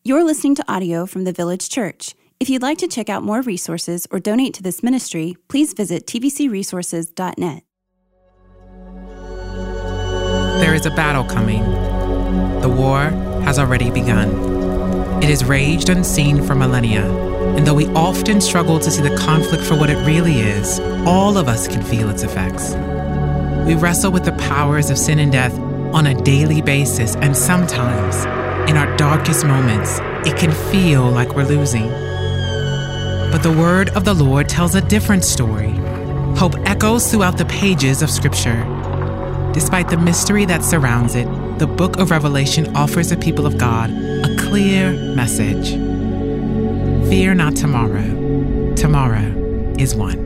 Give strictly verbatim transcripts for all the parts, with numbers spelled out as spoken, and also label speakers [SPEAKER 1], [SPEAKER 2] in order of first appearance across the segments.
[SPEAKER 1] You're listening to audio from the Village Church. If you'd like to check out more resources or donate to this ministry, please visit t v c resources dot net.
[SPEAKER 2] There is a battle coming. The war has already begun. It has raged unseen for millennia, and though we often struggle to see the conflict for what it really is, all of us can feel its effects. We wrestle with the powers of sin and death on a daily basis, and sometimes, in our darkest moments, it can feel like we're losing. But the word of the Lord tells a different story. Hope echoes throughout the pages of Scripture. Despite the mystery that surrounds it, the book of Revelation offers the people of God a clear message. Fear not tomorrow. Tomorrow is won.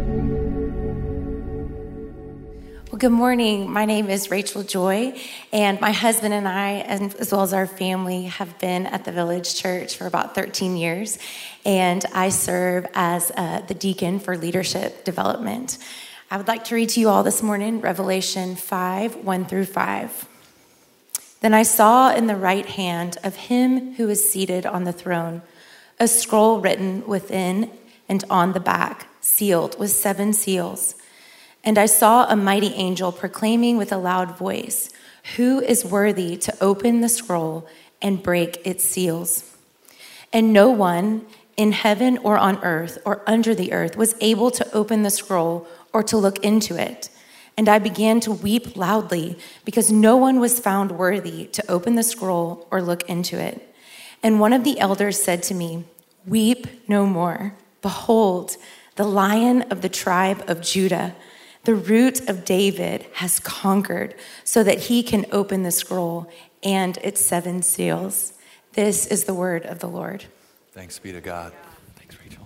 [SPEAKER 3] Well, good morning. My name is Rachel Joy, and my husband and I, as well as our family, have been at the Village Church for about thirteen years, and I serve as uh, the deacon for leadership development. I would like to read to you all this morning, Revelation five, one through five. Then I saw in the right hand of him who is seated on the throne a scroll written within and on the back, sealed with seven seals. And I saw a mighty angel proclaiming with a loud voice, "Who is worthy to open the scroll and break its seals?" And no one in heaven or on earth or under the earth was able to open the scroll or to look into it. And I began to weep loudly because no one was found worthy to open the scroll or look into it. And one of the elders said to me, "Weep no more. Behold, the Lion of the tribe of Judah, the Root of David, has conquered so that he can open the scroll and its seven seals." This is the word of the Lord.
[SPEAKER 4] Thanks be to God. Thanks, Rachel.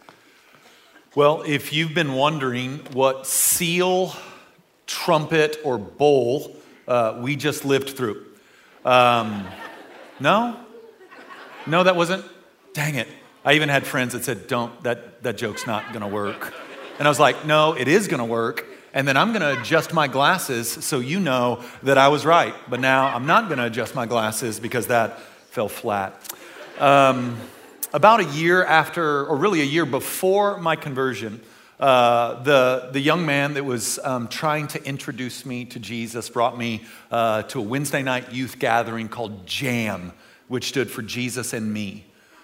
[SPEAKER 4] Well, if you've been wondering what seal, trumpet, or bowl uh, we just lived through. Um, no? No, that wasn't? Dang it. I even had friends that said, don't, that, that joke's not going to work. And I was like, no, it is going to work. And then I'm going to adjust my glasses so you know that I was right. But now I'm not going to adjust my glasses because that fell flat. Um, about a year after, or really a year before my conversion, uh, the, the young man that was um, trying to introduce me to Jesus brought me uh, to a Wednesday night youth gathering called JAM, which stood for Jesus and Me.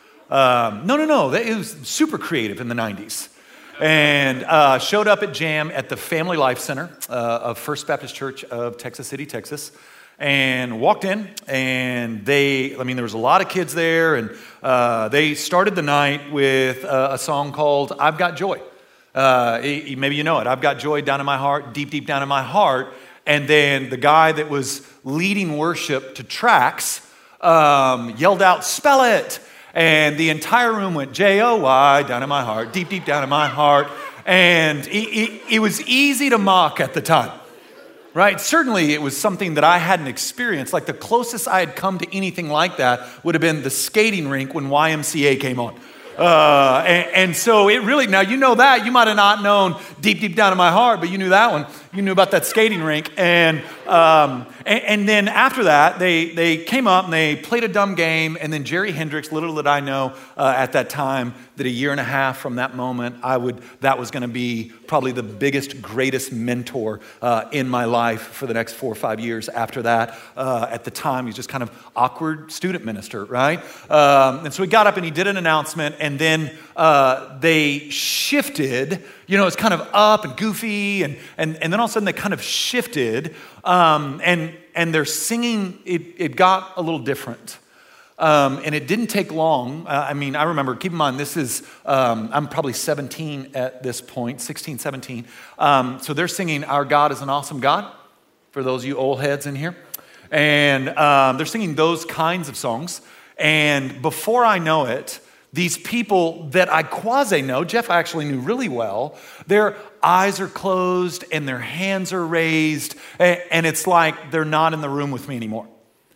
[SPEAKER 4] Um, no, no, no. It was super creative in the nineties. And uh, showed up at JAM at the Family Life Center uh, of First Baptist Church of Texas City, Texas. And walked in, and they, I mean, there was a lot of kids there, and uh, they started the night with uh, a song called I've Got Joy. Uh, maybe you know it. I've got joy down in my heart, deep, deep down in my heart. And then the guy that was leading worship to tracks um, yelled out, "Spell it." And the entire room went J O Y, down in my heart, deep, deep down in my heart. And it, it, it was easy to mock at the time, right? Certainly it was something that I hadn't experienced. Like the closest I had come to anything like that would have been the skating rink when Y M C A came on. Uh, and, and so it really, now you know that, you might have not known deep, deep down in my heart, but you knew that one. You knew about that skating rink. And um, and, and then after that, they, they came up and they played a dumb game. And then Jerry Hendricks, little did I know uh, at that time, that a year and a half from that moment, I would that was going to be probably the biggest, greatest mentor uh, in my life for the next four or five years after that. Uh, at the time, he was just kind of awkward student minister, right? Um, and so he got up and he did an announcement, and then uh, they shifted. You know, it's kind of up and goofy, and and and then all of a sudden they kind of shifted, um, and and their singing, it it got a little different. Um, and it didn't take long. Uh, I mean, I remember, keep in mind, this is, um, I'm probably seventeen at this point, sixteen, seventeen. Um, so they're singing, "Our God is an Awesome God," for those of you old heads in here. And um, they're singing those kinds of songs. And before I know it, these people that I quasi know, Jeff I actually knew really well, their eyes are closed and their hands are raised. And it's like they're not in the room with me anymore.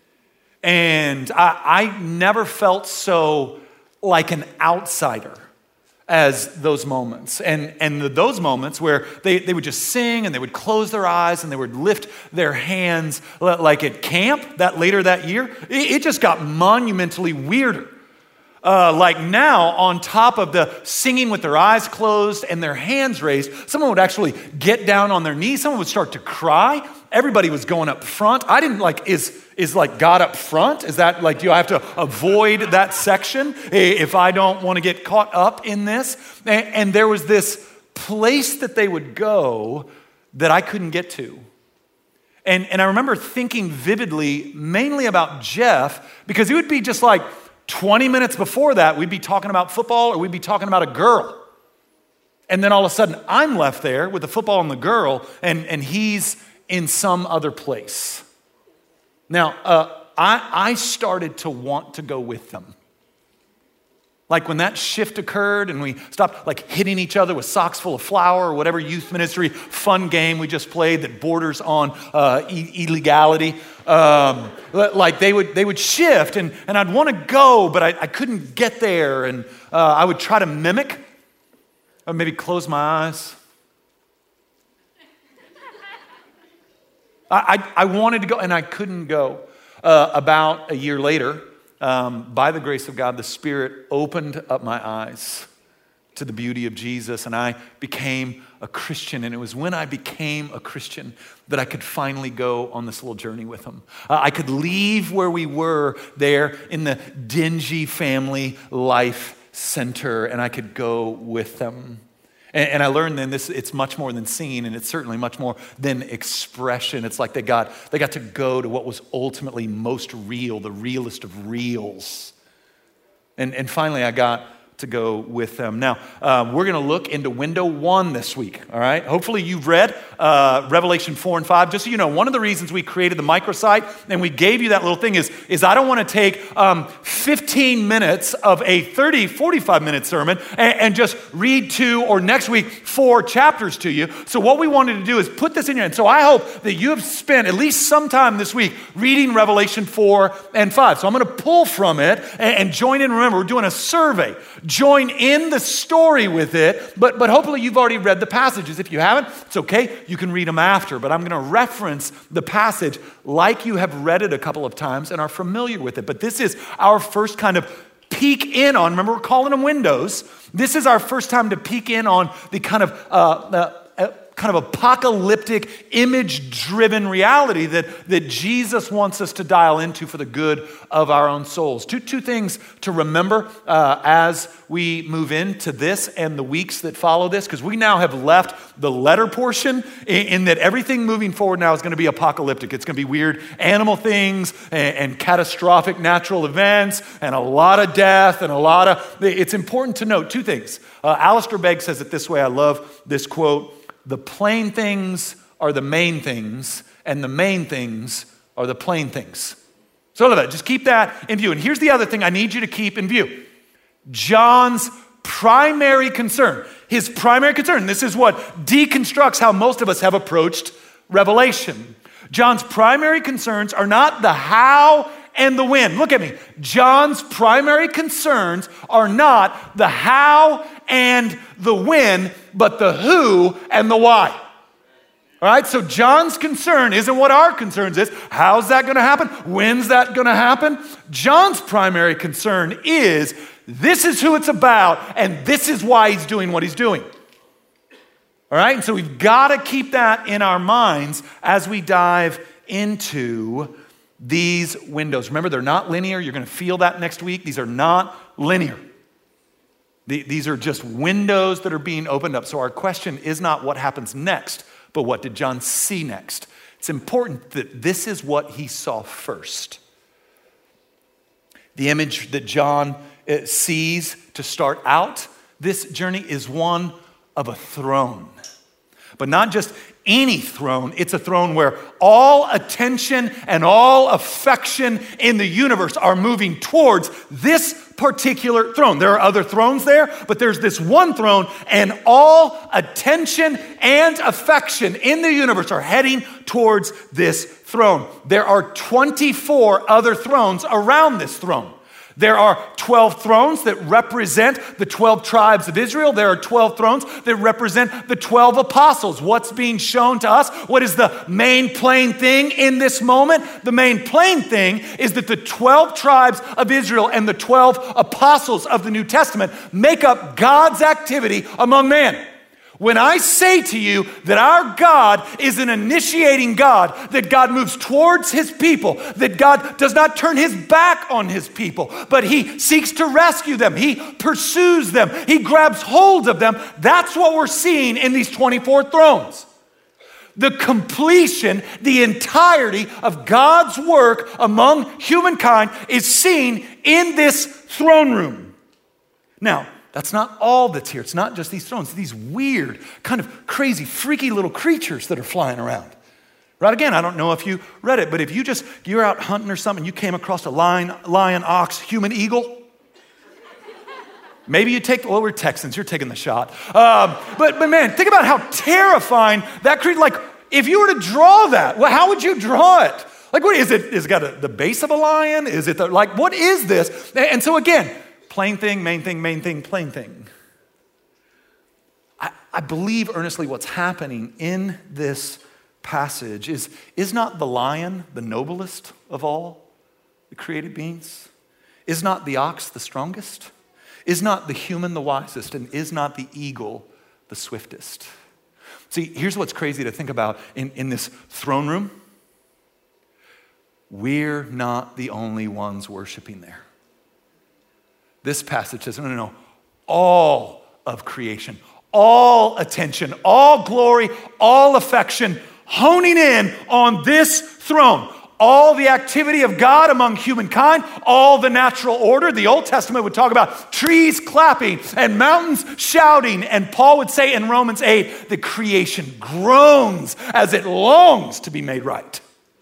[SPEAKER 4] And I, I never felt so like an outsider as those moments. And and those moments where they, they would just sing and they would close their eyes and they would lift their hands like at camp that later that year, it, it just got monumentally weirder. Uh, like now, on top of the singing with their eyes closed and their hands raised, someone would actually get down on their knees. Someone would start to cry. Everybody was going up front. I didn't like, is, is like God up front? Is that like, do I have to avoid that section if I don't want to get caught up in this? And, and there was this place that they would go that I couldn't get to. And, and I remember thinking vividly, mainly about Jeff, because it would be just like, twenty minutes before that, we'd be talking about football or we'd be talking about a girl. And then all of a sudden, I'm left there with the football and the girl, and, and he's in some other place. Now, uh, I, I started to want to go with them. Like when that shift occurred and we stopped like hitting each other with socks full of flour or whatever youth ministry fun game we just played that borders on uh, e- illegality. Um, like they would they would shift and, and I'd want to go, but I, I couldn't get there. And uh, I would try to mimic or maybe close my eyes. I, I, I wanted to go and I couldn't go. Uh, about a year later, Um, by the grace of God, the Spirit opened up my eyes to the beauty of Jesus, and I became a Christian. And it was when I became a Christian that I could finally go on this little journey with him. Uh, I could leave where we were there in the dingy family life center, and I could go with them. And, and I learned then this, it's much more than singing, and it's certainly much more than expression. It's like they got, they got to go to what was ultimately most real, the realest of reals. And, and finally, I got to go with them. Now, uh, we're going to look into window one this week, all right? Hopefully you've read uh, Revelation four and five. Just so you know, one of the reasons we created the microsite and we gave you that little thing is, is I don't want to take um, fifteen minutes of a thirty, forty-five minute sermon and, and just read two or next week four chapters to you. So what we wanted to do is put this in here. And so I hope that you have spent at least some time this week reading Revelation four and five. So I'm going to pull from it and, and join in. Remember, we're doing a survey. Join in the story with it, but, but hopefully you've already read the passages. If you haven't, it's okay. You can read them after, but I'm going to reference the passage like you have read it a couple of times and are familiar with it. But this is our first kind of peek in on, remember we're calling them windows. This is our first time to peek in on the kind of uh, uh, uh, kind of apocalyptic, image-driven reality that, that Jesus wants us to dial into for the good of our own souls. Two, two things to remember uh, as we move into this and the weeks that follow this, because we now have left the letter portion in, in that everything moving forward now is going to be apocalyptic. It's going to be weird animal things and, and catastrophic natural events and a lot of death and a lot of... It's important to note two things. Uh, Alistair Begg says it this way. I love this quote. The plain things are the main things, and the main things are the plain things. So that, just keep that in view. And here's the other thing I need you to keep in view. John's primary concern, his primary concern, this is what deconstructs how most of us have approached Revelation. John's primary concerns are not the how and the when. Look at me. John's primary concerns are not the how and the when, but the who and the why. All right, so John's concern isn't what our concerns is. How's that going to happen? When's that going to happen? John's primary concern is this is who it's about, and this is why he's doing what he's doing. All right, and so we've got to keep that in our minds as we dive into these windows. Remember, they're not linear. You're going to feel that next week. These are not linear. These are just windows that are being opened up. So our question is not what happens next, but what did John see next? It's important that this is what he saw first. The image that John sees to start out this journey is one of a throne. But not just any throne, it's a throne where all attention and all affection in the universe are moving towards this particular throne. There are other thrones there, but there's this one throne, and all attention and affection in the universe are heading towards this throne. There are twenty-four other thrones around this throne. There are twelve thrones that represent the twelve tribes of Israel. There are twelve thrones that represent the twelve apostles. What's being shown to us? What is the main plain thing in this moment? The main plain thing is that the twelve tribes of Israel and the twelve apostles of the New Testament make up God's activity among man. When I say to you that our God is an initiating God, that God moves towards his people, that God does not turn his back on his people, but he seeks to rescue them, he pursues them, he grabs hold of them, that's what we're seeing in these twenty-four thrones. The completion, the entirety of God's work among humankind is seen in this throne room. Now, that's not all that's here. It's not just these thrones, these weird, kind of crazy, freaky little creatures that are flying around. Right, again, I don't know if you read it, but if you just, you're out hunting or something, you came across a lion, lion, ox, human eagle, maybe you take, well, we're Texans, you're taking the shot. Um, but, but man, think about how terrifying that creature, like if you were to draw that, well, how would you draw it? Like what is it? Is it got a, the base of a lion? Is it the, like, what is this? And so again, plain thing, main thing, main thing, plain thing. I, I believe earnestly what's happening in this passage is, is not the lion the noblest of all the created beings? Is not the ox the strongest? Is not the human the wisest? And is not the eagle the swiftest? See, here's what's crazy to think about in, in this throne room. We're not the only ones worshiping there. This passage says, no, no, no, all of creation, all attention, all glory, all affection, honing in on this throne. All the activity of God among humankind, all the natural order. The Old Testament would talk about trees clapping and mountains shouting. And Paul would say in Romans eight, the creation groans as it longs to be made right.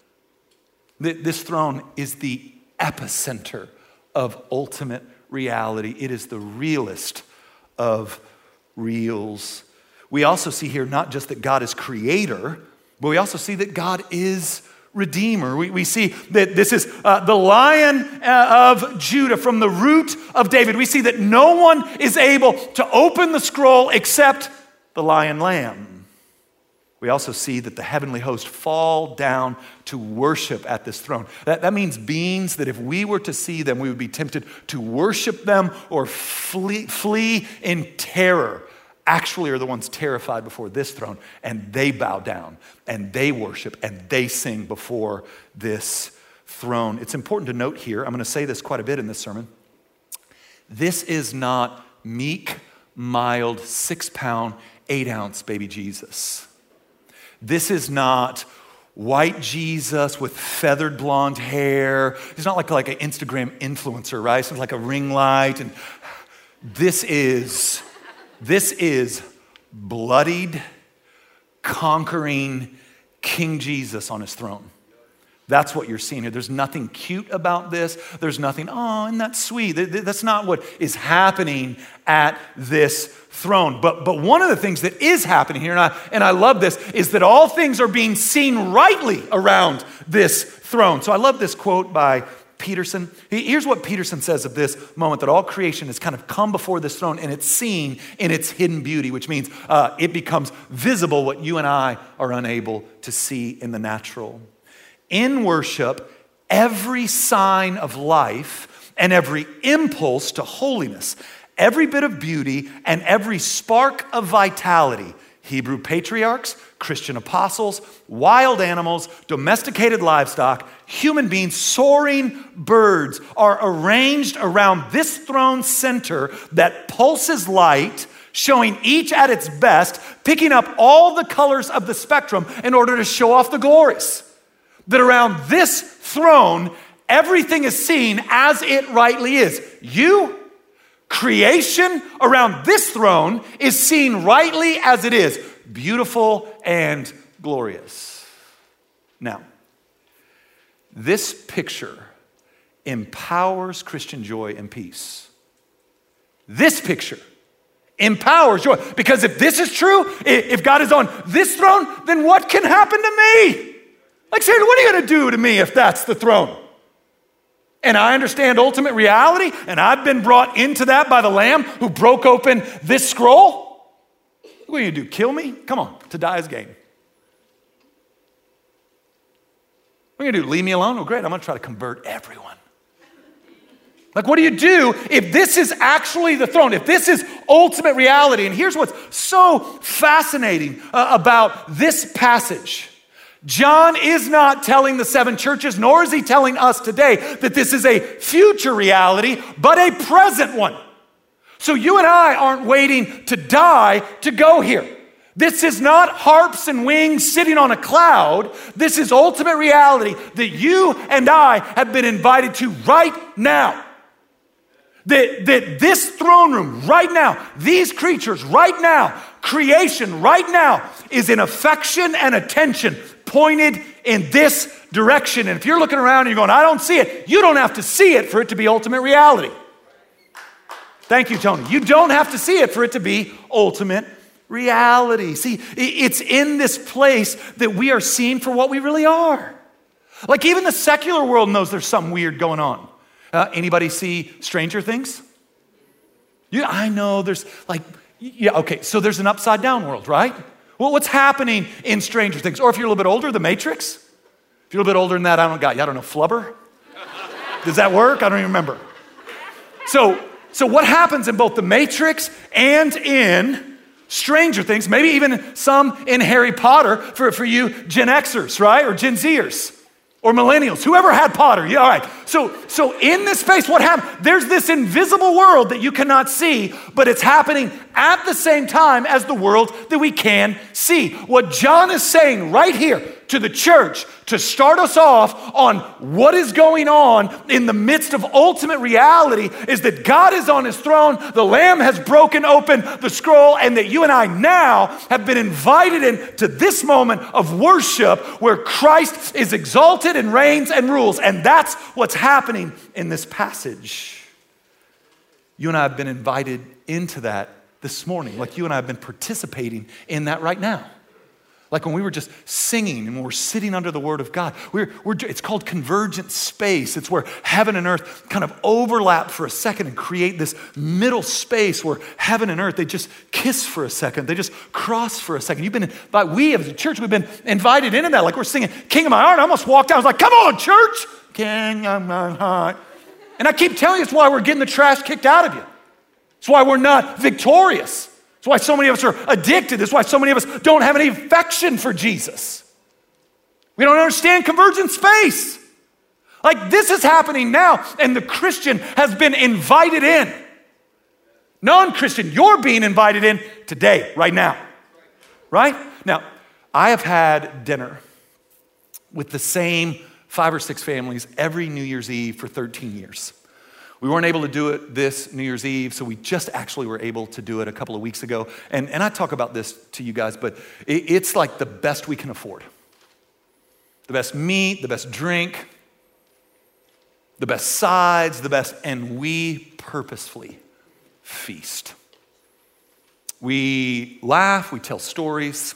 [SPEAKER 4] This throne is the epicenter of ultimate reality. It is the realest of reals. We also see here not just that God is creator, but we also see that God is redeemer. We, we see that this is uh, the Lion uh, of Judah from the root of David. We see that no one is able to open the scroll except the Lion Lamb. We also see that the heavenly host fall down to worship at this throne. That, that means beings that if we were to see them, we would be tempted to worship them or flee, flee in terror. Actually are the ones terrified before this throne, and they bow down, and they worship, and they sing before this throne. It's important to note here, I'm going to say this quite a bit in this sermon, this is not meek, mild, six-pound, eight-ounce baby Jesus. This is not white Jesus with feathered blonde hair. He's not like, like an Instagram influencer, right? It's like a ring light. And this is, this is bloodied, conquering King Jesus on his throne. That's what you're seeing here. There's nothing cute about this. There's nothing, oh, isn't that sweet? That's not what is happening at this throne. But, but one of the things that is happening here, and I, and I love this, is that all things are being seen rightly around this throne. So I love this quote by Peterson. Here's what Peterson says of this moment, that all creation has kind of come before this throne and it's seen in its hidden beauty, which means uh, it becomes visible what you and I are unable to see in the natural. In worship, every sign of life and every impulse to holiness, every bit of beauty and every spark of vitality, Hebrew patriarchs, Christian apostles, wild animals, domesticated livestock, human beings, soaring birds are arranged around this throne center that pulses light, showing each at its best, picking up all the colors of the spectrum in order to show off the glories. That around this throne, everything is seen as it rightly is. You, creation around this throne is seen rightly as it is, beautiful and glorious. Now, this picture empowers Christian joy and peace. This picture empowers joy. Because if this is true, if God is on this throne, then what can happen to me? Like, seriously, what are you going to do to me if that's the throne? and I understand ultimate reality, and I've been brought into that by the Lamb who broke open this scroll, what are you gonna do, kill me? Come on, to die is gain. What are you gonna do, leave me alone? Oh great, I'm gonna try to convert everyone. Like, what do you do if this is actually the throne, if this is ultimate reality? And here's what's so fascinating uh, about this passage. John is not telling the seven churches, nor is he telling us today that this is a future reality, but a present one. So you and I aren't waiting to die to go here. This is not harps and wings sitting on a cloud. This is ultimate reality that you and I have been invited to right now. That, that this throne room right now, these creatures right now, creation right now is in affection and attention pointed in this direction. And if you're looking around and you're going, I don't see it, you don't have to see it for it to be ultimate reality. Thank you, Tony. You don't have to see it for it to be ultimate reality. See, it's in this place that we are seen for what we really are. Like even the secular world knows there's something weird going on. Uh, anybody see Stranger Things? Yeah, I know there's like, yeah, okay, so there's an upside down world, right? Well, what's happening in Stranger Things? Or if you're a little bit older, The Matrix? If you're a little bit older than that, I don't got you. I don't know, Flubber? Does that work? I don't even remember. So, so what happens in both The Matrix and in Stranger Things, maybe even some in Harry Potter for, for you Gen Xers, right? Or Gen Zers. Or millennials, whoever had Potter, yeah, all right. So, so in this space, what happened? There's this invisible world that you cannot see, but it's happening at the same time as the world that we can see. What John is saying right here to the church to start us off on what is going on in the midst of ultimate reality is that God is on his throne, the Lamb has broken open the scroll, and that you and I now have been invited into this moment of worship where Christ is exalted and reigns and rules. And that's what's happening in this passage. You and I have been invited into that this morning. Like you and I have been participating in that right now. Like when we were just singing and we're sitting under the word of God, we're, we're, it's called convergent space. It's where heaven and earth kind of overlap for a second and create this middle space where heaven and earth, they just kiss for a second. They just cross for a second. You've been invited, we as a church, we've been invited into that. Like we're singing King of My Heart. I almost walked out. I was like, come on, church. King of My Heart. And I keep telling you, it's why we're getting the trash kicked out of you. It's why we're not victorious. That's why so many of us are addicted. That's why so many of us don't have any affection for Jesus. We don't understand convergent space. Like this is happening now, and the Christian has been invited in. Non-Christian, you're being invited in today, right now. Right? Now, I have had dinner with the same five or six families every New Year's Eve for thirteen years. We weren't able to do it this New Year's Eve, so we just actually were able to do it a couple of weeks ago. And, and I talk about this to you guys, but it, it's like the best we can afford. The best meat, the best drink, the best sides, the best, and we purposefully feast. We laugh, we tell stories,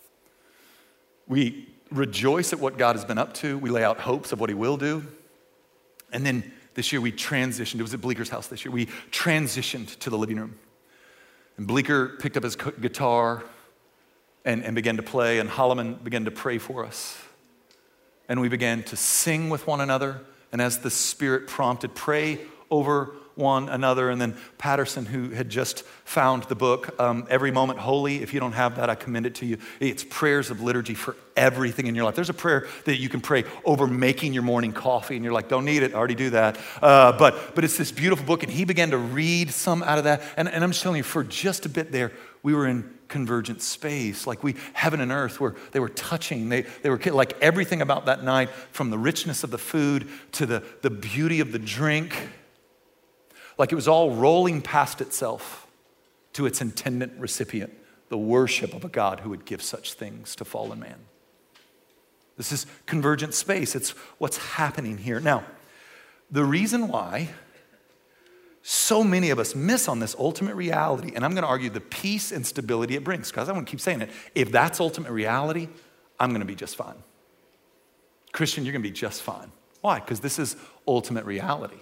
[SPEAKER 4] we rejoice at what God has been up to, we lay out hopes of what he will do, and then this year we transitioned. It was at Bleeker's house this year. We transitioned to the living room. And Bleeker picked up his guitar and, and began to play, and Holloman began to pray for us. And we began to sing with one another, and as the Spirit prompted, pray over one another. And then Patterson, who had just found the book, um, Every Moment Holy. If you don't have that, I commend it to you. It's prayers of liturgy for everything in your life. There's a prayer that you can pray over making your morning coffee, and you're like, don't need it, I already do that. Uh, but but it's this beautiful book, and he began to read some out of that. And, and I'm just telling you, for just a bit there, we were in convergent space, like we, heaven and earth, where they were touching. They, they were like everything about that night, from the richness of the food to the, the beauty of the drink, like it was all rolling past itself to its intended recipient, the worship of a God who would give such things to fallen man. This is convergent space. It's what's happening here. Now, the reason why so many of us miss on this ultimate reality, and I'm going to argue the peace and stability it brings, because I want to keep saying it, if that's ultimate reality, I'm going to be just fine. Christian, you're going to be just fine. Why? Because this is ultimate reality.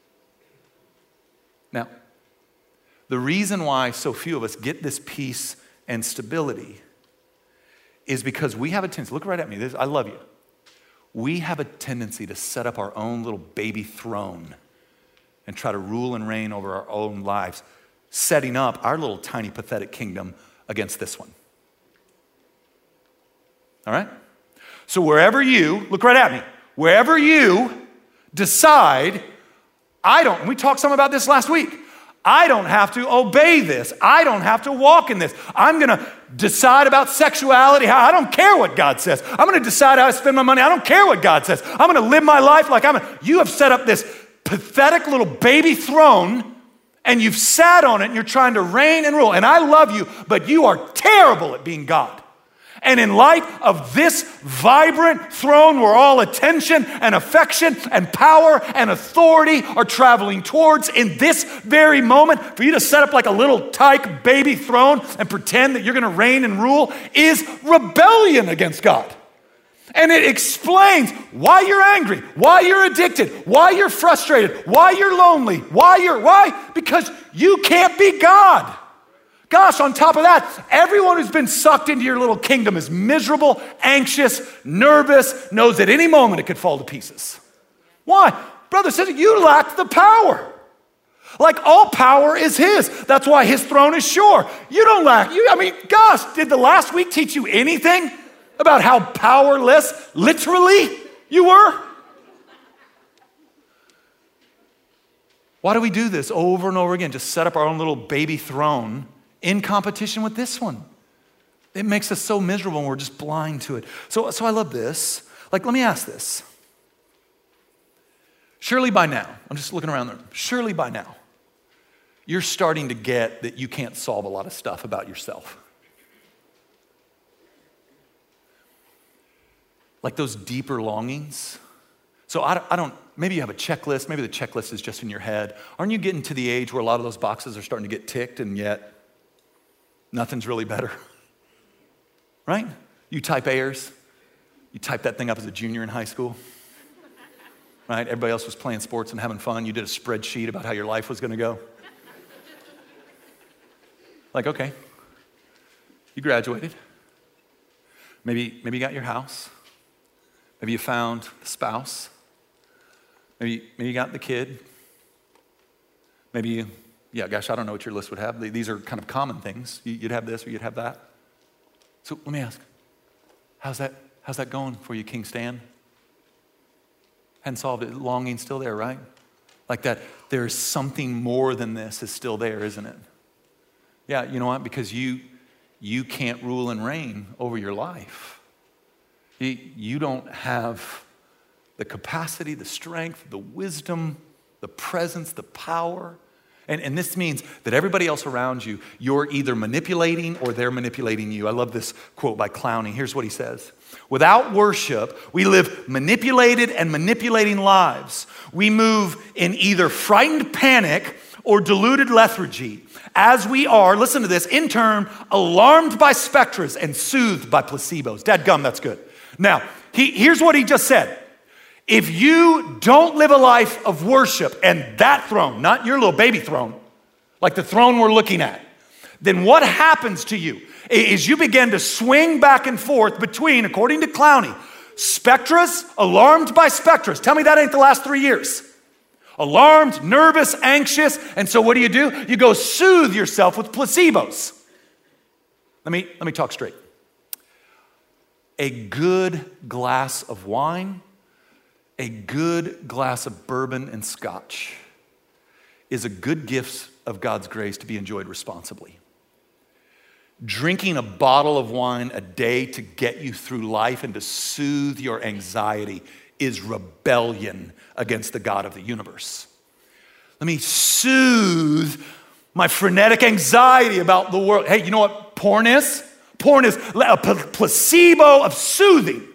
[SPEAKER 4] Now, the reason why so few of us get this peace and stability is because we have a tendency, look right at me, this, I love you. We have a tendency to set up our own little baby throne and try to rule and reign over our own lives, setting up our little tiny pathetic kingdom against this one. All right? So wherever you, look right at me, wherever you decide, I don't, and we talked some about this last week, I don't have to obey this. I don't have to walk in this. I'm going to decide about sexuality. I don't care what God says. I'm going to decide how I spend my money. I don't care what God says. I'm going to live my life like I'm a, you have set up this pathetic little baby throne and you've sat on it and you're trying to reign and rule. And I love you, but you are terrible at being God. And in light of this vibrant throne where all attention and affection and power and authority are traveling towards in this very moment, for you to set up like a little tyke baby throne and pretend that you're going to reign and rule is rebellion against God. And it explains why you're angry, why you're addicted, why you're frustrated, why you're lonely, why you're, why? Because you can't be God. Gosh, on top of that, everyone who's been sucked into your little kingdom is miserable, anxious, nervous, knows at any moment it could fall to pieces. Why? Brother says you lack the power. Like all power is his. That's why his throne is sure. You don't lack. You, I mean, gosh, did the last week teach you anything about how powerless, literally, you were? Why do we do this over and over again? Just set up our own little baby throne in competition with this one. It makes us so miserable and we're just blind to it. So, so I love this. Like, let me ask this. Surely by now, I'm just looking around there, surely by now, you're starting to get that you can't solve a lot of stuff about yourself. Like those deeper longings. So I don't, I don't, maybe you have a checklist, maybe the checklist is just in your head. Aren't you getting to the age where a lot of those boxes are starting to get ticked and yet nothing's really better, right? You type A's, you typed that thing up as a junior in high school, right? Everybody else was playing sports and having fun. You did a spreadsheet about how your life was gonna go. Like, okay, you graduated. Maybe, maybe you got your house. Maybe you found the spouse. Maybe, maybe you got the kid. Maybe you, yeah, gosh, I don't know what your list would have. These are kind of common things. You'd have this or you'd have that. So let me ask, how's that, how's that going for you, King Stan? Hadn't solved it. Longing's still there, right? Like that, there's something more than this is still there, isn't it? Yeah, you know what? Because you, you can't rule and reign over your life. You, you don't have the capacity, the strength, the wisdom, the presence, the power. And, and this means that everybody else around you, you're either manipulating or they're manipulating you. I love this quote by Clowney. Here's what he says. Without worship, we live manipulated and manipulating lives. We move in either frightened panic or deluded lethargy. As we are, listen to this, in turn, alarmed by specters and soothed by placebos. Dadgum, that's good. Now, he, here's what he just said. If you don't live a life of worship and that throne, not your little baby throne, like the throne we're looking at, then what happens to you is you begin to swing back and forth between, according to Clowney, spectras, alarmed by spectras. Tell me that ain't the last three years. Alarmed, nervous, anxious, and so what do you do? You go soothe yourself with placebos. Let me, let me talk straight. A good glass of wine, a good glass of bourbon and scotch is a good gift of God's grace to be enjoyed responsibly. Drinking a bottle of wine a day to get you through life and to soothe your anxiety is rebellion against the God of the universe. Let me soothe my frenetic anxiety about the world. Hey, you know what porn is? Porn is a placebo of soothing.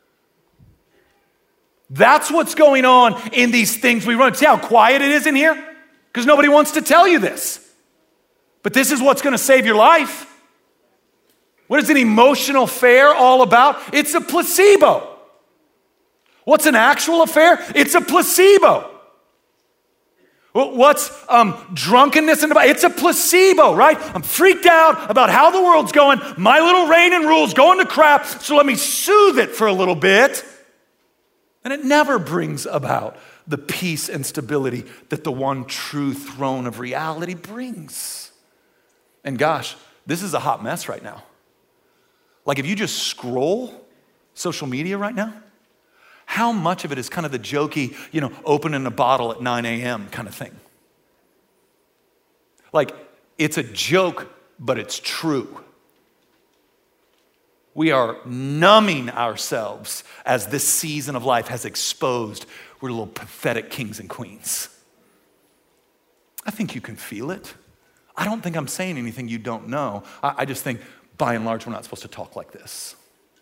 [SPEAKER 4] That's what's going on in these things we run. See how quiet it is in here? Because nobody wants to tell you this. But this is what's going to save your life. What is an emotional fair all about? It's a placebo. What's an actual affair? It's a placebo. What's um, drunkenness in the body? It's a placebo, right? I'm freaked out about how the world's going. My little reign and rule's going to crap, so let me soothe it for a little bit. And it never brings about the peace and stability that the one true throne of reality brings. And gosh, this is a hot mess right now. Like if you just scroll social media right now, how much of it is kind of the jokey, you know, opening a bottle at nine a.m. kind of thing? Like, it's a joke, but it's true. We are numbing ourselves as this season of life has exposed. We're little pathetic kings and queens. I think you can feel it. I don't think I'm saying anything you don't know. I, I just think, by and large, we're not supposed to talk like this.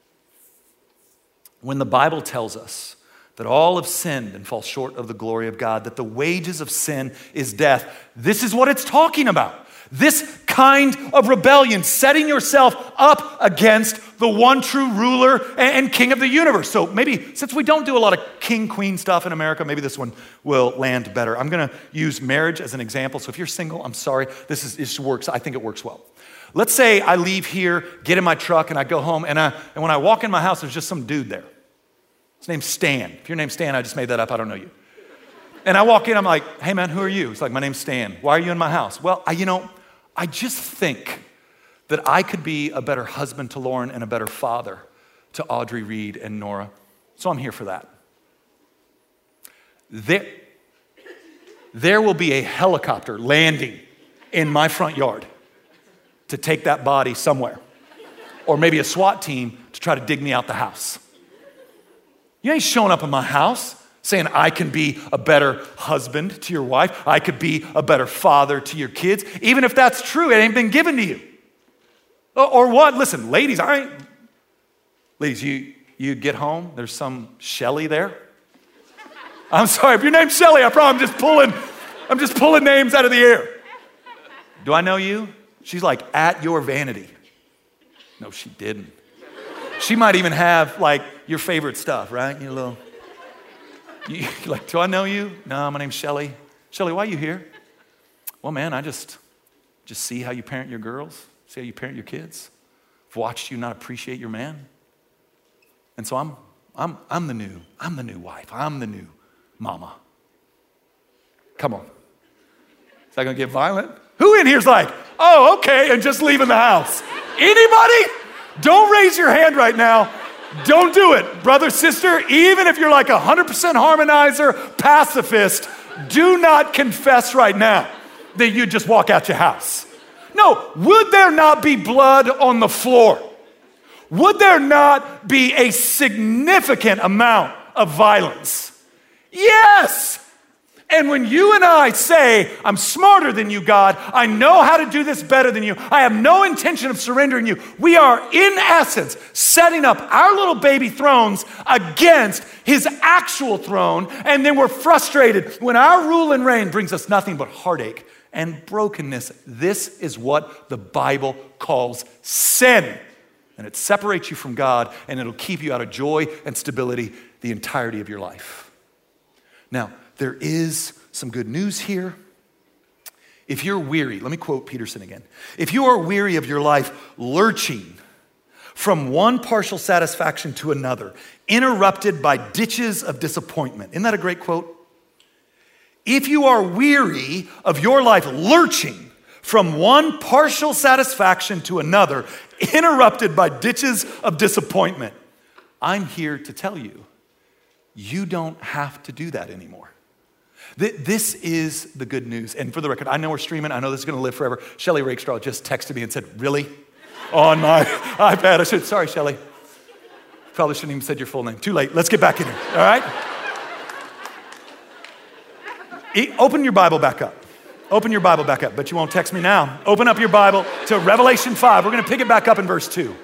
[SPEAKER 4] When the Bible tells us that all have sinned and fall short of the glory of God, that the wages of sin is death, this is what it's talking about. This kind of rebellion, setting yourself up against the one true ruler and king of the universe. So maybe, since we don't do a lot of king-queen stuff in America, maybe this one will land better. I'm gonna use marriage as an example. So if you're single, I'm sorry, this is this works, I think it works well. Let's say I leave here, get in my truck, and I go home, and, I, and when I walk in my house, there's just some dude there. His name's Stan. If your name's Stan, I just made that up, I don't know you. And I walk in, I'm like, hey man, who are you? He's like, my name's Stan. Why are you in my house? Well, I, you know, I just think that I could be a better husband to Lauren and a better father to Audrey, Reed, and Nora. So I'm here for that. There, there will be a helicopter landing in my front yard to take that body somewhere. Or maybe a SWAT team to try to dig me out the house. You ain't showing up in my house saying I can be a better husband to your wife. I could be a better father to your kids. Even if that's true, it ain't been given to you. Or what? Listen, ladies, I ain't. Ladies, you, you get home, there's some Shelly there. I'm sorry, if your name's Shelly, I probably I'm just pulling, I'm just pulling names out of the air. Do I know you? She's like at your vanity. No, she didn't. She might even have like your favorite stuff, right? Your little, you, like, do I know you? No, my name's Shelly. Shelly, why are you here? Well, man, I just, just see how you parent your girls, see how you parent your kids. I've watched you not appreciate your man. And so I'm, I'm, I'm the new, I'm the new wife. I'm the new mama. Come on. Is that gonna get violent? Who in here's like, oh, okay, and just leaving the house? Anybody? Don't raise your hand right now. Don't do it, brother, sister. Even if you're like a one hundred percent harmonizer, pacifist, do not confess right now that you just walk out your house. No, would there not be blood on the floor? Would there not be a significant amount of violence? Yes. And when you and I say, I'm smarter than you, God, I know how to do this better than you, I have no intention of surrendering you, we are in essence setting up our little baby thrones against his actual throne, and then we're frustrated when our rule and reign brings us nothing but heartache and brokenness. This is what the Bible calls sin. And it separates you from God, and it'll keep you out of joy and stability the entirety of your life. Now, there is some good news here. If you're weary, let me quote Peterson again. If you are weary of your life lurching from one partial satisfaction to another, interrupted by ditches of disappointment. Isn't that a great quote? If you are weary of your life lurching from one partial satisfaction to another, interrupted by ditches of disappointment, I'm here to tell you, you don't have to do that anymore. This is the good news. And for the record, I know we're streaming. I know this is going to live forever. Shelly Rakestraw just texted me and said, really? On my iPad. I said, sorry, Shelly. Probably shouldn't even said your full name. Too late. Let's get back in here. All right? Open your Bible back up. Open your Bible back up. But you won't text me now. Open up your Bible to Revelation five. We're going to pick it back up in verse two.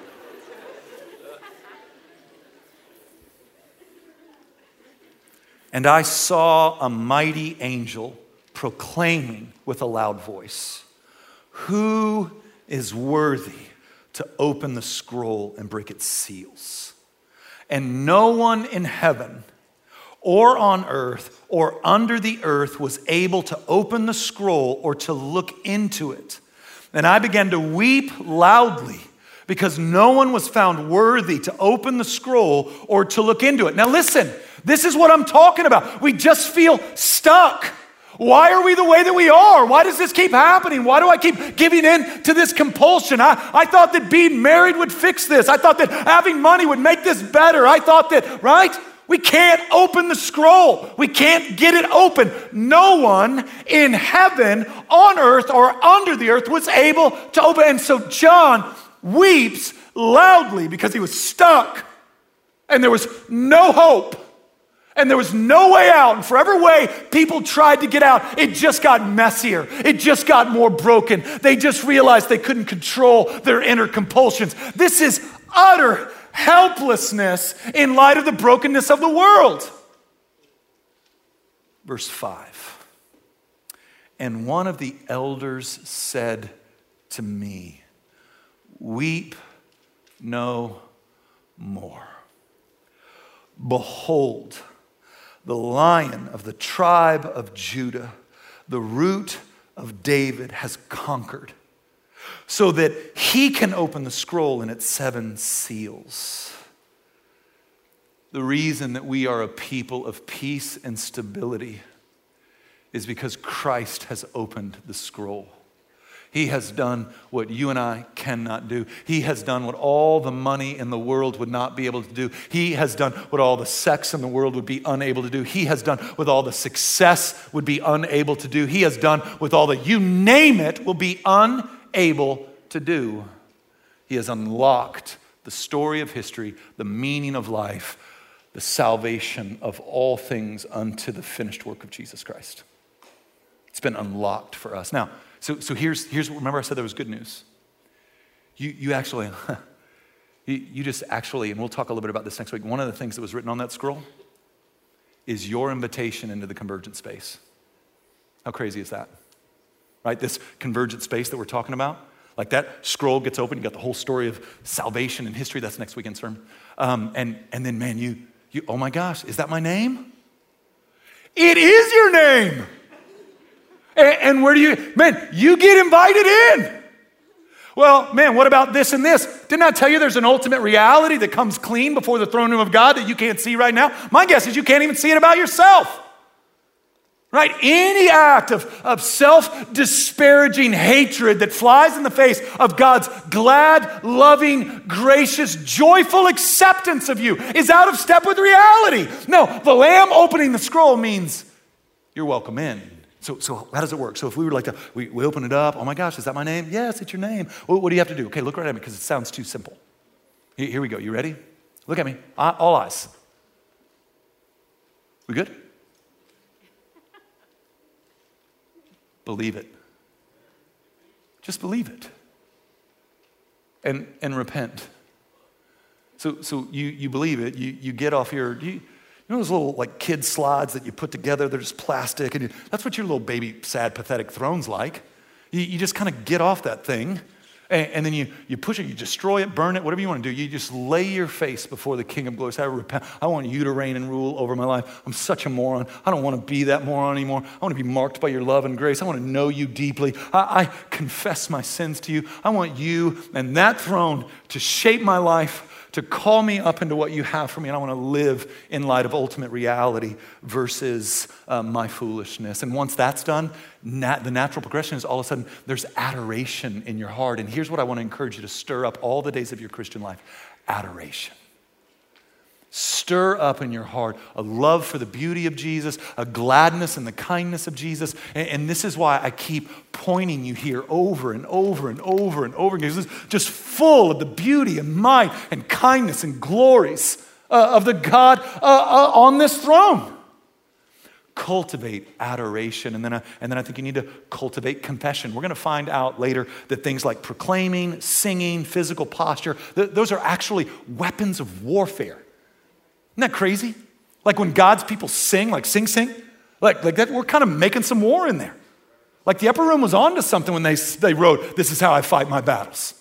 [SPEAKER 4] And I saw a mighty angel proclaiming with a loud voice, who is worthy to open the scroll and break its seals? And no one in heaven or on earth or under the earth was able to open the scroll or to look into it. And I began to weep loudly because no one was found worthy to open the scroll or to look into it. Now listen, this is what I'm talking about. We just feel stuck. Why are we the way that we are? Why does this keep happening? Why do I keep giving in to this compulsion? I, I thought that being married would fix this. I thought that having money would make this better. I thought that, right? We can't open the scroll. We can't get it open. No one in heaven, on earth, or under the earth was able to open. And so John weeps loudly because he was stuck. And there was no hope. And there was no way out. And for every way people tried to get out, it just got messier. It just got more broken. They just realized they couldn't control their inner compulsions. This is utter helplessness in light of the brokenness of the world. Verse five. And one of the elders said to me, weep no more. Behold, the Lion of the tribe of Judah, the Root of David, has conquered, so that he can open the scroll and its seven seals. The reason that we are a people of peace and stability is because Christ has opened the scroll. He has done what you and I cannot do. He has done what all the money in the world would not be able to do. He has done what all the sex in the world would be unable to do. He has done what all the success would be unable to do. He has done what all the, you name it, will be unable to do. He has unlocked the story of history, the meaning of life, the salvation of all things unto the finished work of Jesus Christ. It's been unlocked for us. Now, So, so here's, here's, remember I said there was good news. You, you actually, you, you just actually, and we'll talk a little bit about this next week, one of the things that was written on that scroll is your invitation into the convergent space. How crazy is that? Right, this convergent space that we're talking about, like that scroll gets open, you got the whole story of salvation and history, that's next weekend's sermon. Um, and, and then man, you, you, oh my gosh, is that my name? It is your name. And where do you, man, you get invited in. Well, man, what about this and this? Didn't I tell you there's an ultimate reality that comes clean before the throne room of God that you can't see right now? My guess is you can't even see it about yourself. Right? Any act of, of self-disparaging hatred that flies in the face of God's glad, loving, gracious, joyful acceptance of you is out of step with reality. No, the Lamb opening the scroll means you're welcome in. So, so how does it work? So if we were like to, we, we open it up, oh my gosh, is that my name? Yes, it's your name. Well, what do you have to do? Okay, look right at me because it sounds too simple. Here, here we go. You ready? Look at me. All eyes. We good? Believe it. Just believe it. And and repent. So so you you believe it. You you get off your. You, You know those little like kid slides that you put together? They're just plastic. And you, that's what your little baby, sad, pathetic throne's like. You, you just kind of get off that thing. And, and then you, you push it, you destroy it, burn it, whatever you want to do. You just lay your face before the King of Glory. Say, I repent. I want you to reign and rule over my life. I'm such a moron. I don't want to be that moron anymore. I want to be marked by your love and grace. I want to know you deeply. I, I confess my sins to you. I want you and that throne to shape my life, to call me up into what you have for me, and I want to live in light of ultimate reality versus uh, my foolishness. And once that's done, nat- the natural progression is all of a sudden there's adoration in your heart. And here's what I want to encourage you to stir up all the days of your Christian life: adoration. Stir up in your heart a love for the beauty of Jesus, a gladness and the kindness of Jesus. And, and this is why I keep pointing you here over and over and over and over again. This is just full of the beauty and might and kindness and glories uh, of the God uh, uh, on this throne. Cultivate adoration. And then, I, and then I think you need to cultivate confession. We're going to find out later that things like proclaiming, singing, physical posture, th- those are actually weapons of warfare. Isn't that crazy? Like when God's people sing, like sing, sing, like, like that, we're kind of making some war in there. Like the upper room was onto something when they, they wrote, this is how I fight my battles.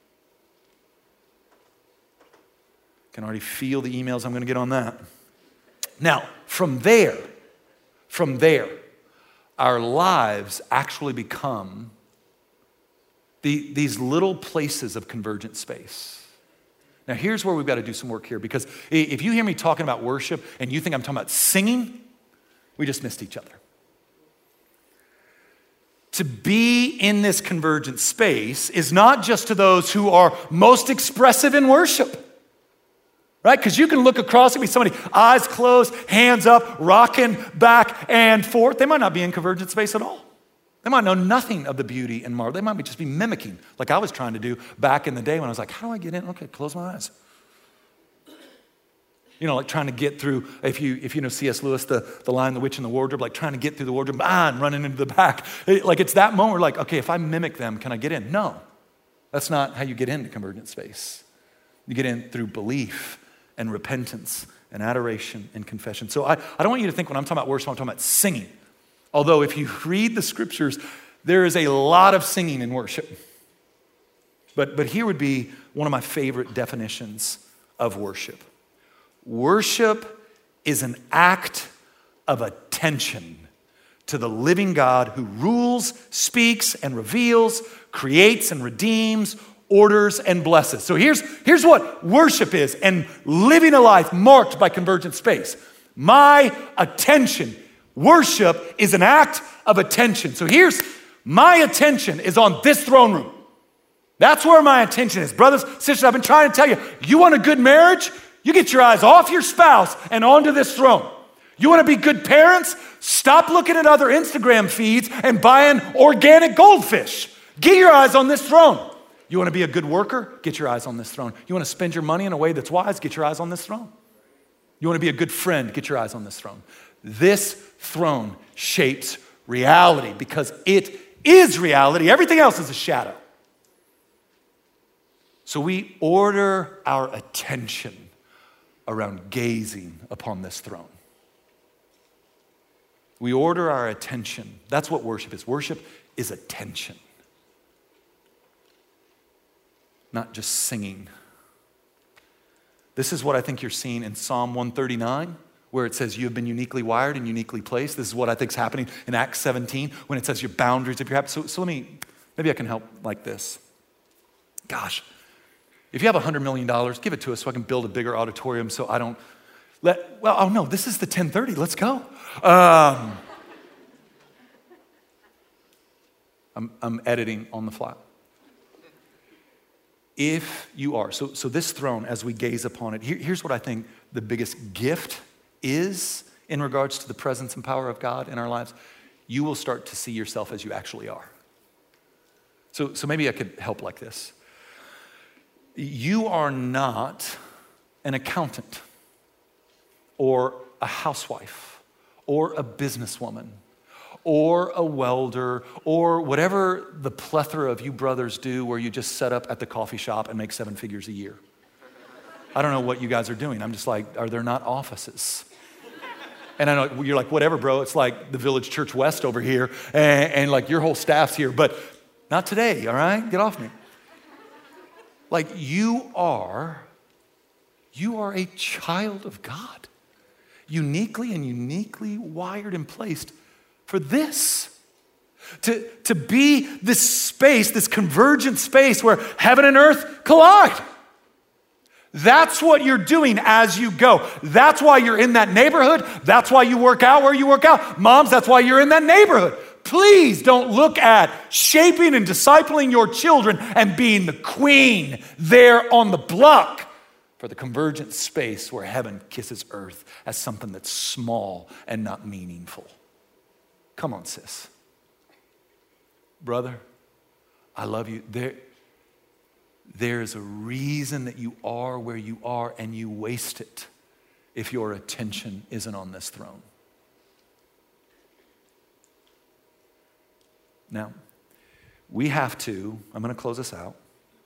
[SPEAKER 4] Can already feel the emails I'm going to get on that. Now, from there, from there, our lives actually become the, these little places of convergent space. Now, here's where we've got to do some work here, because if you hear me talking about worship and you think I'm talking about singing, we just missed each other. To be in this convergent space is not just to those who are most expressive in worship. Right? Because you can look across and be somebody, eyes closed, hands up, rocking back and forth. They might not be in convergent space at all. They might know nothing of the beauty and marvel. They might be just be mimicking, like I was trying to do back in the day when I was like, how do I get in? Okay, close my eyes. You know, like trying to get through, if you if you know C S Lewis, the, the Lion, the Witch, and the Wardrobe, like trying to get through the wardrobe, ah, and running into the back. It, like it's that moment where like, okay, if I mimic them, can I get in? No, that's not how you get into convergent space. You get in through belief and repentance and adoration and confession. So I, I don't want you to think when I'm talking about worship, I'm talking about singing. Although if you read the scriptures, there is a lot of singing in worship. But, but here would be one of my favorite definitions of worship. Worship is an act of attention to the living God who rules, speaks, and reveals, creates and redeems, orders and blesses. So here's, here's what worship is, and living a life marked by convergent space. My attention. Worship is an act of attention. So here's my attention is on this throne room. That's where my attention is. Brothers, sisters, I've been trying to tell you, you want a good marriage? You get your eyes off your spouse and onto this throne. You want to be good parents? Stop looking at other Instagram feeds and buying organic goldfish. Get your eyes on this throne. You want to be a good worker? Get your eyes on this throne. You want to spend your money in a way that's wise? Get your eyes on this throne. You want to be a good friend? Get your eyes on this throne. This throne shapes reality because it is reality. Everything else is a shadow. So we order our attention around gazing upon this throne. We order our attention. That's what worship is. Worship is attention. Not just singing. This is what I think you're seeing in Psalm one thirty-nine, where it says you have been uniquely wired and uniquely placed. This is what I think is happening in Acts seventeen, when it says your boundaries of your habits. So, so let me, maybe I can help like this. Gosh, if you have one hundred million dollars, give it to us so I can build a bigger auditorium so I don't let, well, oh no, this is the ten thirty, let's go. Um, I'm, I'm editing on the fly. If you are, so, so this throne, as we gaze upon it, here, here's what I think the biggest gift is in regards to the presence and power of God in our lives. You will start to see yourself as you actually are. So, so maybe I could help like this. You are not an accountant or a housewife or a businesswoman or a welder, or whatever the plethora of you brothers do where you just set up at the coffee shop and make seven figures a year. I don't know what you guys are doing. I'm just like, are there not offices? And I know you're like, whatever, bro. It's like the Village Church West over here, and, and like your whole staff's here, but not today, all right? Get off me. Like you are, you are a child of God, uniquely and uniquely wired and placed for this, to, to be this space, this convergent space where heaven and earth collide. That's what you're doing as you go. That's why you're in that neighborhood. That's why you work out where you work out. Moms, that's why you're in that neighborhood. Please don't look at shaping and discipling your children and being the queen there on the block for the convergent space where heaven kisses earth as something that's small and not meaningful. Come on, sis. Brother, I love you. There, there's a reason that you are where you are, and you waste it if your attention isn't on this throne. Now, we have to, I'm going to close this out.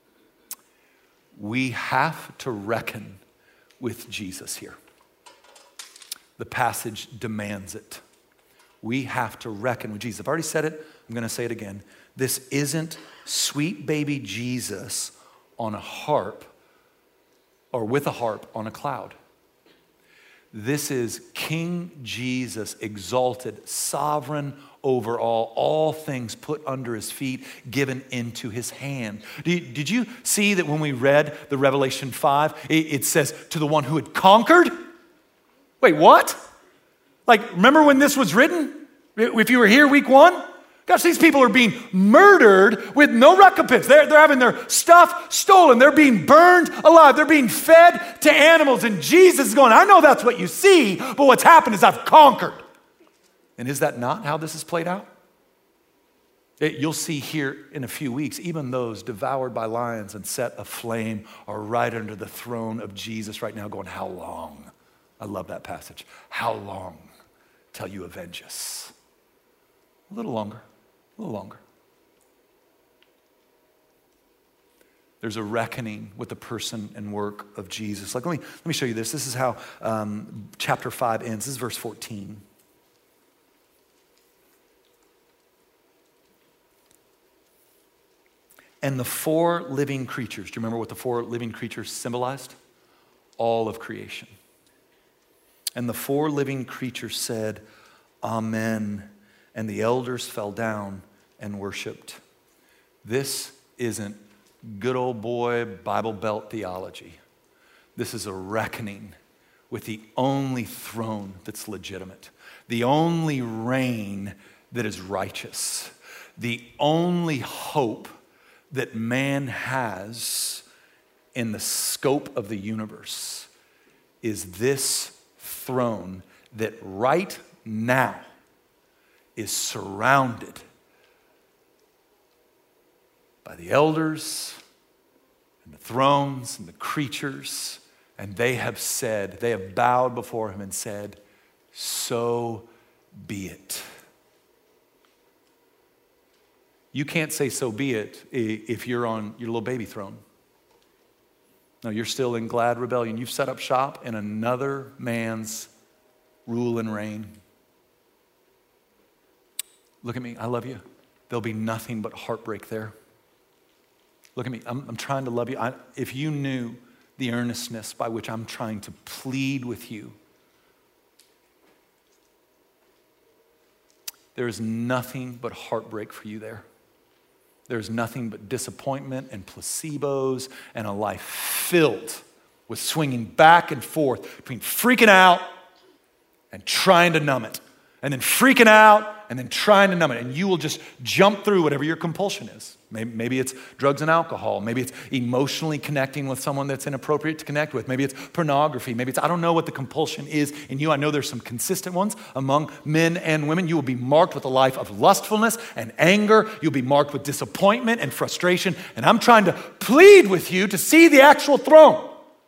[SPEAKER 4] We have to reckon with Jesus here. The passage demands it. We have to reckon with Jesus. I've already said it. I'm going to say it again. This isn't sweet baby Jesus on a harp or with a harp on a cloud. This is King Jesus, exalted, sovereign over all, all things put under his feet, given into his hand. Did, did you see that when we read the Revelation five, it, it says to the one who had conquered? Wait, what? Like, remember when this was written? If you were here week one? Gosh, these people are being murdered with no recompense. They're, they're having their stuff stolen. They're being burned alive. They're being fed to animals. And Jesus is going, I know that's what you see, but what's happened is I've conquered. And is that not how this is played out? It, you'll see here in a few weeks, even those devoured by lions and set aflame are right under the throne of Jesus right now going, how long? I love that passage. How long till you avenge us? A little longer, a little longer. There's a reckoning with the person and work of Jesus. Like, let me, let me show you this. This is how um, chapter five ends. This is verse fourteen. And the four living creatures, do you remember what the four living creatures symbolized? All of creation. And the four living creatures said, Amen. And the elders fell down and worshiped. This isn't good old boy Bible Belt theology. This is a reckoning with the only throne that's legitimate, the only reign that is righteous, the only hope that man has in the scope of the universe is this throne that right now is surrounded by the elders and the thrones and the creatures, and they have said, they have bowed before him and said, so be it. You can't say so be it if you're on your little baby throne. No, you're still in glad rebellion. You've set up shop in another man's rule and reign. Look at me, I love you. There'll be nothing but heartbreak there. Look at me, I'm, I'm trying to love you. I, if you knew the earnestness by which I'm trying to plead with you, there is nothing but heartbreak for you there. There's nothing but disappointment and placebos and a life filled with swinging back and forth between freaking out and trying to numb it. And then freaking out and then trying to numb it. And you will just jump through whatever your compulsion is. Maybe, maybe it's drugs and alcohol. Maybe it's emotionally connecting with someone that's inappropriate to connect with. Maybe it's pornography. Maybe it's, I don't know what the compulsion is in you. I know there's some consistent ones among men and women. You will be marked with a life of lustfulness and anger. You'll be marked with disappointment and frustration. And I'm trying to plead with you to see the actual throne.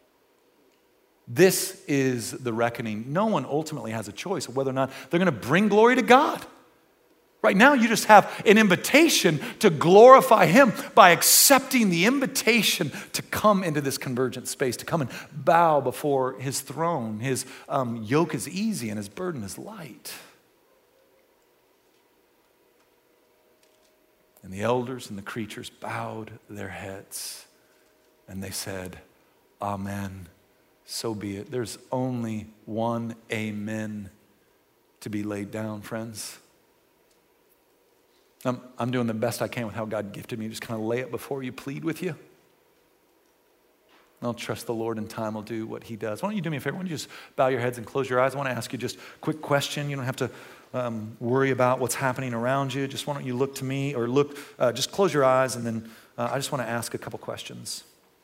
[SPEAKER 4] This is the reckoning. No one ultimately has a choice of whether or not they're going to bring glory to God. Right now, you just have an invitation to glorify him by accepting the invitation to come into this convergent space, to come and bow before his throne. His um, yoke is easy and his burden is light. And the elders and the creatures bowed their heads and they said, Amen. So be it. There's only one amen to be laid down, friends. I'm, I'm doing the best I can with how God gifted me. Just kind of lay it before you, plead with you. I'll trust the Lord in time will do what he does. Why don't you do me a favor? Why don't you just bow your heads and close your eyes? I want to ask you just a quick question. You don't have to um, worry about what's happening around you. Just why don't you look to me or look, uh, just close your eyes and then uh, I just want to ask a couple questions.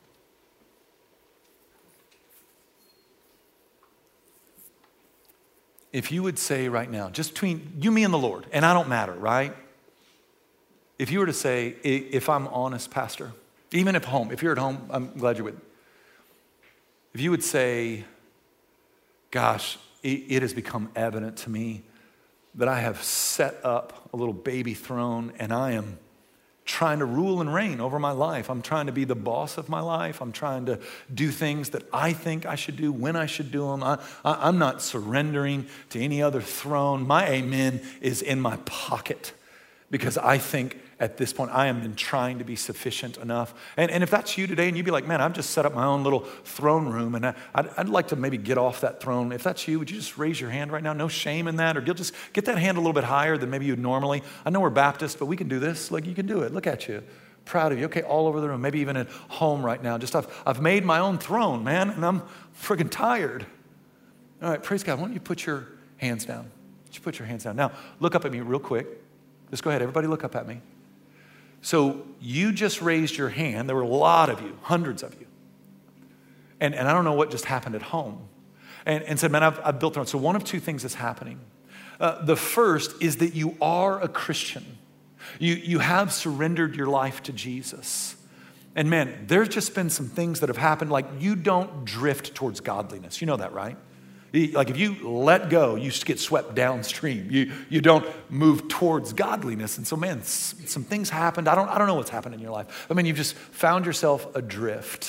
[SPEAKER 4] If you would say right now, just between you, me, and the Lord, and I don't matter, right? If you were to say, if I'm honest, Pastor, even if home, if you're at home, I'm glad you're with. If you would say, gosh, it, it has become evident to me that I have set up a little baby throne and I am trying to rule and reign over my life. I'm trying to be the boss of my life. I'm trying to do things that I think I should do when I should do them. I, I, I'm not surrendering to any other throne. My amen is in my pocket because I think at this point I am been trying to be sufficient enough. And, and if that's you today and you'd be like, man, I've just set up my own little throne room and I, I'd, I'd like to maybe get off that throne. If that's you, would you just raise your hand right now? No shame in that. Or you'll just get that hand a little bit higher than maybe you'd normally. I know we're Baptist, but we can do this. Like, you can do it. Look at you. Proud of you. Okay, all over the room. Maybe even at home right now. Just I've, I've made my own throne, man, and I'm friggin' tired. All right, praise God. Why don't you put your hands down? Why don't you put your hands down? Now, look up at me real quick. Just go ahead. Everybody look up at me. So you just raised your hand. There were a lot of you, hundreds of you. And, and I don't know what just happened at home. And, and said, man, I've, I've built throne. So one of two things is happening. Uh, the first is that you are a Christian. You, you have surrendered your life to Jesus. And man, there's just been some things that have happened, like you don't drift towards godliness. You know that, right? Like if you let go, you just get swept downstream. You, you don't move towards godliness. And so, man, some things happened. I don't, I don't know what's happened in your life. I mean, you've just found yourself adrift.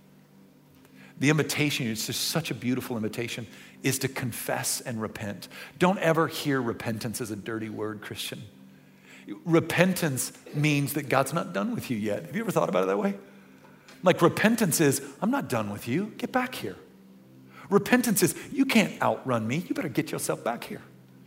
[SPEAKER 4] The invitation, it's just such a beautiful invitation, is to confess and repent. Don't ever hear repentance as a dirty word, Christian. Repentance means that God's not done with you yet. Have you ever thought about it that way? Like repentance is, I'm not done with you. Get back here. Repentance is, you can't outrun me. You better get yourself back here.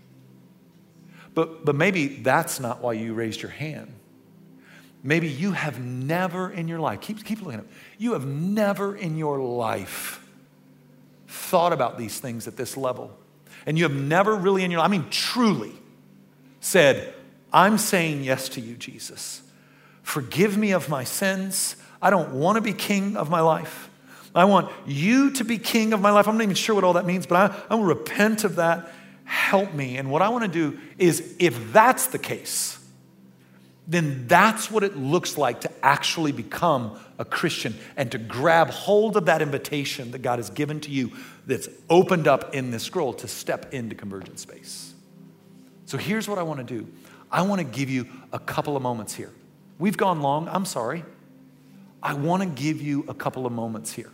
[SPEAKER 4] But, but maybe that's not why you raised your hand. Maybe you have never in your life, keep, keep looking at it, you have never in your life thought about these things at this level. And you have never really in your life, I mean truly, said, I'm saying yes to you, Jesus. Forgive me of my sins. I don't want to be king of my life. I want you to be king of my life. I'm not even sure what all that means, but I, I will repent of that. Help me. And what I want to do is, if that's the case, then that's what it looks like to actually become a Christian and to grab hold of that invitation that God has given to you that's opened up in this scroll to step into Convergence Space. So here's what I want to do. I want to give you a couple of moments here. We've gone long. I'm sorry. I want to give you a couple of moments here.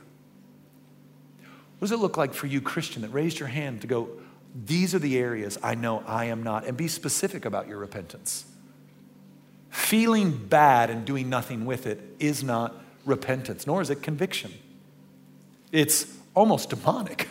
[SPEAKER 4] What does it look like for you, Christian, that raised your hand to go, these are the areas I know I am not, and be specific about your repentance. Feeling bad and doing nothing with it is not repentance, nor is it conviction. It's almost demonic.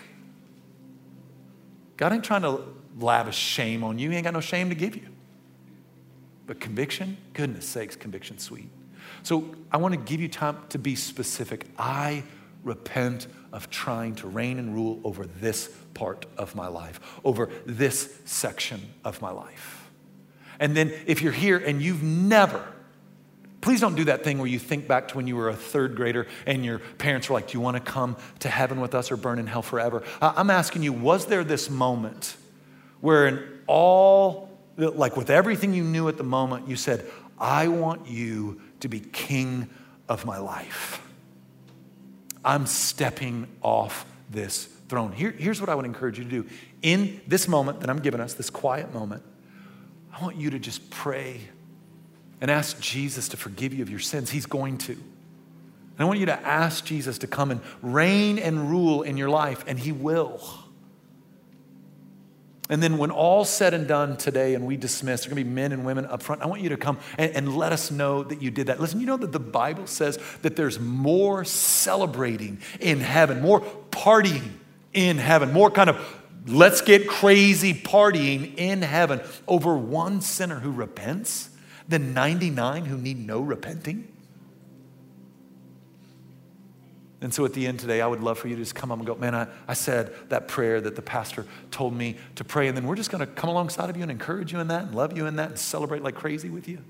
[SPEAKER 4] God ain't trying to lavish shame on you. He ain't got no shame to give you. But conviction, goodness sakes, conviction's sweet. So I want to give you time to be specific. I repent of trying to reign and rule over this part of my life, over this section of my life. And then if you're here and you've never, please don't do that thing where you think back to when you were a third grader and your parents were like, do you want to come to heaven with us or burn in hell forever? I'm asking you, was there this moment where in all, like with everything you knew at the moment, you said, I want you to be king of my life. I'm stepping off this throne. Here, here's what I would encourage you to do. In this moment that I'm giving us, this quiet moment, I want you to just pray and ask Jesus to forgive you of your sins. He's going to. And I want you to ask Jesus to come and reign and rule in your life, and he will. And then when all's said and done today and we dismiss, there are going to be men and women up front. I want you to come and, and let us know that you did that. Listen, you know that the Bible says that there's more celebrating in heaven, more partying in heaven, more kind of let's get crazy partying in heaven over one sinner who repents than ninety-nine who need no repenting. And so at the end today, I would love for you to just come up and go, man, I, I said that prayer that the pastor told me to pray. And then we're just going to come alongside of you and encourage you in that and love you in that and celebrate like crazy with you.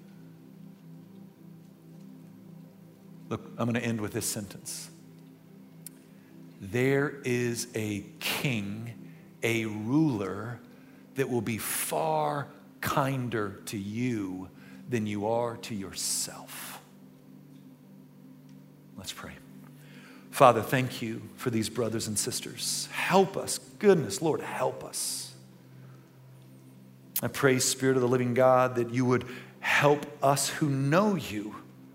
[SPEAKER 4] Look, I'm going to end with this sentence. There is a king, a ruler that will be far kinder to you than you are to yourself. Let's pray. Father, thank you for these brothers and sisters. Help us. Goodness, Lord, help us. I pray, Spirit of the living God, that you would help us who know you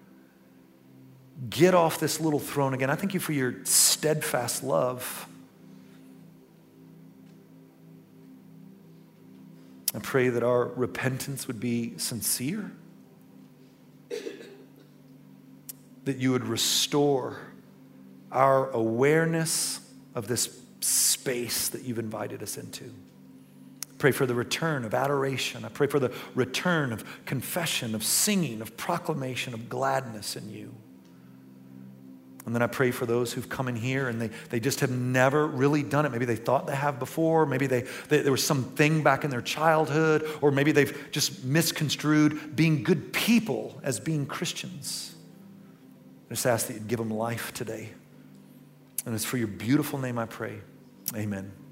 [SPEAKER 4] get off this little throne again. I thank you for your steadfast love. I pray that our repentance would be sincere, that you would restore our awareness of this space that you've invited us into. Pray for the return of adoration. I pray for the return of confession, of singing, of proclamation, of gladness in you. And then I pray for those who've come in here and they, they just have never really done it. Maybe they thought they have before. Maybe they, they there was something back in their childhood, or maybe they've just misconstrued being good people as being Christians. I just ask that you'd give them life today. And it's for your beautiful name I pray. Amen.